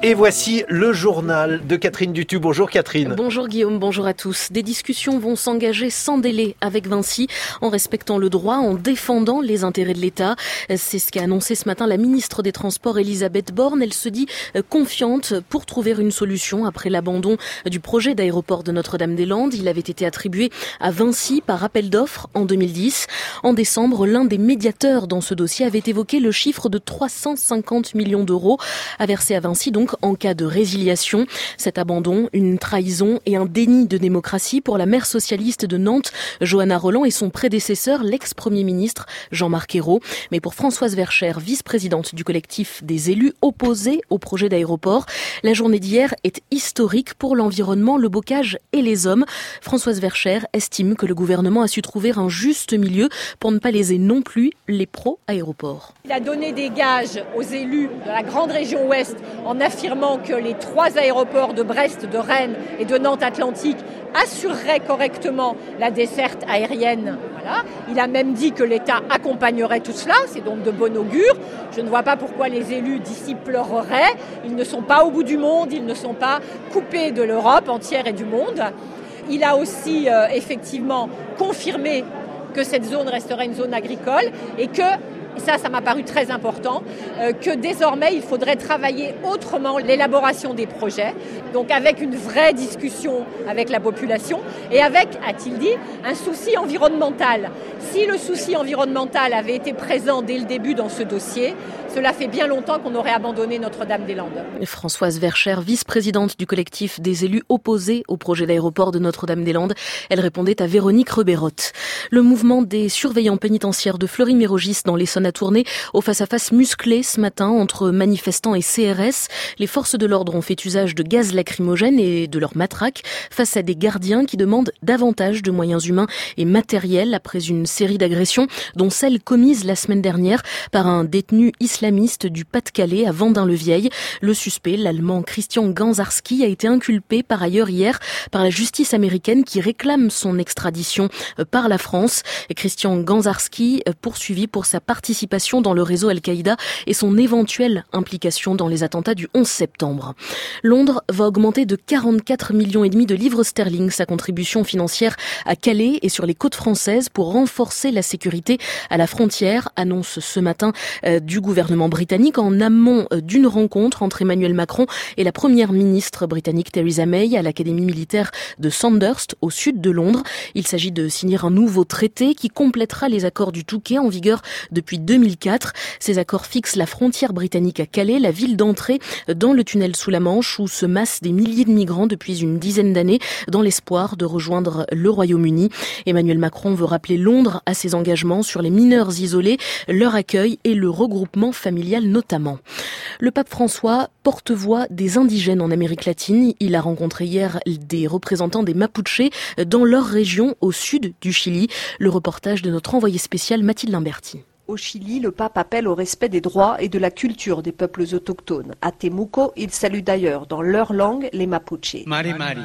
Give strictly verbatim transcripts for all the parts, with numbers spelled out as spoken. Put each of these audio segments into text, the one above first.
Et voici le journal de Catherine Dutu. Bonjour Catherine. Bonjour Guillaume, bonjour à tous. Des discussions vont s'engager sans délai avec Vinci, en respectant le droit, en défendant les intérêts de l'État. C'est ce qu'a annoncé ce matin la ministre des Transports Elisabeth Borne. Elle se dit confiante pour trouver une solution après l'abandon du projet d'aéroport de Notre-Dame-des-Landes. Il avait été attribué à Vinci par appel d'offres en deux mille dix. En décembre, l'un des médiateurs dans ce dossier avait évoqué le chiffre de trois cent cinquante millions d'euros à verser à Vinci, donc en cas de résiliation. Cet abandon, une trahison et un déni de démocratie pour la maire socialiste de Nantes, Johanna Rolland, et son prédécesseur, l'ex-premier ministre Jean-Marc Ayrault. Mais pour Françoise Verchères, vice-présidente du collectif des élus opposés au projet d'aéroport, la journée d'hier est historique pour l'environnement, le bocage et les hommes. Françoise Verchères estime que le gouvernement a su trouver un juste milieu pour ne pas léser non plus les pro-aéroports. Il a donné des gages aux élus de la grande région ouest en affirmant que les trois aéroports de Brest, de Rennes et de Nantes-Atlantique assureraient correctement la desserte aérienne. Voilà. Il a même dit que l'État accompagnerait tout cela, c'est donc de bon augure. Je ne vois pas pourquoi les élus d'ici pleureraient. Ils ne sont pas au bout du monde, ils ne sont pas coupés de l'Europe entière et du monde. Il a aussi euh, effectivement confirmé que cette zone resterait une zone agricole et que, et ça, ça m'a paru très important, euh, que désormais, il faudrait travailler autrement l'élaboration des projets, donc avec une vraie discussion avec la population et avec, a-t-il dit, un souci environnemental. Si le souci environnemental avait été présent dès le début dans ce dossier, cela fait bien longtemps qu'on aurait abandonné Notre-Dame-des-Landes. Françoise Verchères, vice-présidente du collectif des élus opposés au projet d'aéroport de Notre-Dame-des-Landes, elle répondait à Véronique Rebérotte. Le mouvement des surveillants pénitentiaires de Fleury-Mérogis dans l'Essonne a tourné au face-à-face musclé ce matin entre manifestants et C R S. Les forces de l'ordre ont fait usage de gaz lacrymogène et de leurs matraques face à des gardiens qui demandent davantage de moyens humains et matériels après une série d'agressions, dont celle commise la semaine dernière par un détenu islamiste du Pas-de-Calais à Vendin-le-Vieil. Le suspect, l'Allemand Christian Ganzarski, a été inculpé par ailleurs hier par la justice américaine qui réclame son extradition par la France. Christian Ganzarski poursuivi pour sa participation dans le réseau Al-Qaïda et son éventuelle implication dans les attentats du onze septembre. Londres va augmenter de quarante-quatre millions et demi de livres sterling sa contribution financière à Calais et sur les côtes françaises pour renforcer la sécurité à la frontière, annonce ce matin euh, du gouvernement britannique en amont euh, d'une rencontre entre Emmanuel Macron et la première ministre britannique Theresa May à l'académie militaire de Sandhurst au sud de Londres. Il s'agit de signer un nouveau traité qui complétera les accords du Touquet en vigueur depuis deux mille quatre. Ces accords fixent la frontière britannique à Calais, la ville d'entrée dans le tunnel sous la Manche où se massent des milliers de migrants depuis une dizaine d'années dans l'espoir de rejoindre le Royaume-Uni. Emmanuel Macron veut rappeler Londres à ses engagements sur les mineurs isolés, leur accueil et le regroupement familial notamment. Le pape François, porte-voix des indigènes en Amérique latine, il a rencontré hier des représentants des Mapuches dans leur région au sud du Chili. Le reportage de notre envoyé spécial Mathilde Limberti. Au Chili, le pape appelle au respect des droits et de la culture des peuples autochtones. À Temuco, il salue d'ailleurs dans leur langue les Mapuches. Mari, mari,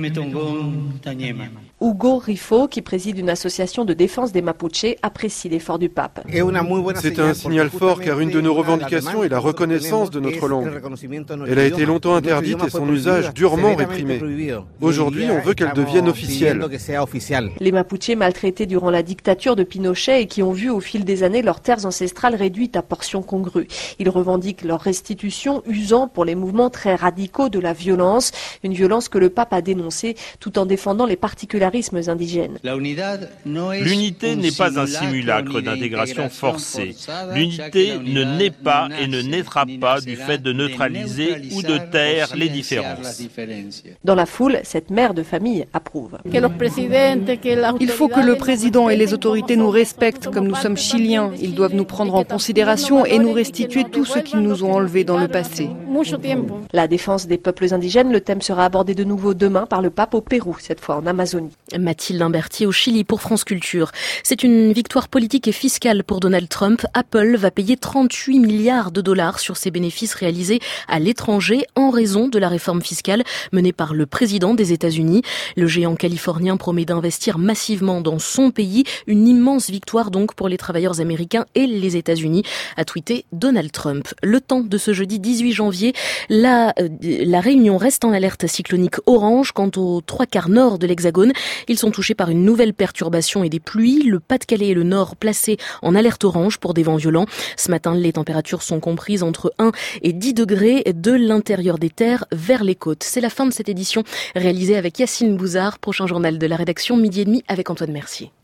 Hugo Rifo, qui préside une association de défense des Mapuches, apprécie l'effort du pape. C'est un signal fort car une de nos revendications est la reconnaissance de notre langue. Elle a été longtemps interdite et son usage durement réprimé. Aujourd'hui, on veut qu'elle devienne officielle. Les Mapuches maltraités durant la dictature de Pinochet et qui ont vu au fil des années leurs terres ancestrales réduites à portions congrues. Ils revendiquent leur restitution, usant pour les mouvements très radicaux de la violence, une violence que le pape a dénoncée tout en défendant les particularismes indigènes. L'unité n'est pas un simulacre d'intégration forcée. L'unité ne naît pas et ne naîtra pas du fait de neutraliser ou de taire les différences. Dans la foule, cette mère de famille approuve. Il faut que le président et les autorités nous respectent comme nous sommes chiliens. Ils doivent nous prendre en considération et nous restituer tout ce qu'ils nous ont enlevé dans le passé. La défense des peuples indigènes, le thème sera abordé de nouveau demain par le pape au Pérou, cette fois en Amazonie. Mathilde Imbertier au Chili pour France Culture. C'est une victoire politique et fiscale pour Donald Trump. Apple va payer trente-huit milliards de dollars sur ses bénéfices réalisés à l'étranger en raison de la réforme fiscale menée par le président des États-Unis. Le géant californien promet d'investir massivement dans son pays. Une immense victoire donc pour les travailleurs américains et les États-Unis, a tweeté Donald Trump. Le temps de ce jeudi dix-huit janvier, la, euh, la Réunion reste en alerte cyclonique orange. Quant aux trois quarts nord de l'Hexagone, ils sont touchés par une nouvelle perturbation et des pluies. Le Pas-de-Calais et le Nord placés en alerte orange pour des vents violents. Ce matin, les températures sont comprises entre un et dix degrés de l'intérieur des terres vers les côtes. C'est la fin de cette édition réalisée avec Yacine Bouzard. Prochain journal de la rédaction, midi et demi avec Antoine Mercier.